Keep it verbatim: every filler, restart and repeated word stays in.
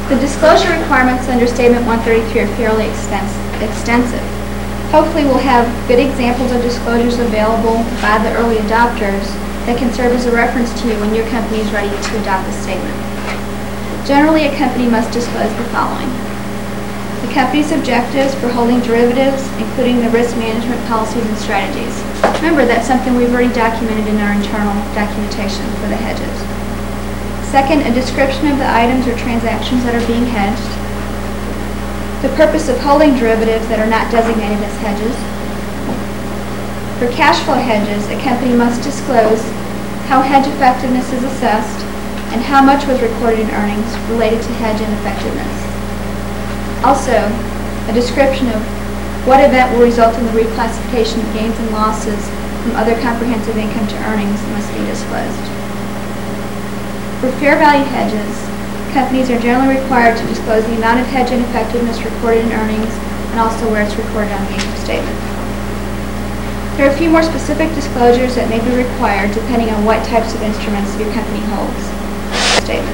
The disclosure requirements under Statement one thirty-three are fairly extens- extensive. Hopefully we'll have good examples of disclosures available by the early adopters that can serve as a reference to you when your company is ready to adopt the statement. Generally, a company must disclose the following: the company's objectives for holding derivatives, including the risk management policies and strategies. Remember, that's something we've already documented in our internal documentation for the hedges. Second, a description of the items or transactions that are being hedged. The purpose of holding derivatives that are not designated as hedges. For cash flow hedges, a company must disclose how hedge effectiveness is assessed and how much was recorded in earnings related to hedge ineffectiveness. Also, a description of what event will result in the reclassification of gains and losses from other comprehensive income to earnings must be disclosed. For fair value hedges, companies are generally required to disclose the amount of hedge ineffectiveness recorded in earnings and also where it's recorded on the income statement. There are a few more specific disclosures that may be required depending on what types of instruments your company holds. Statement.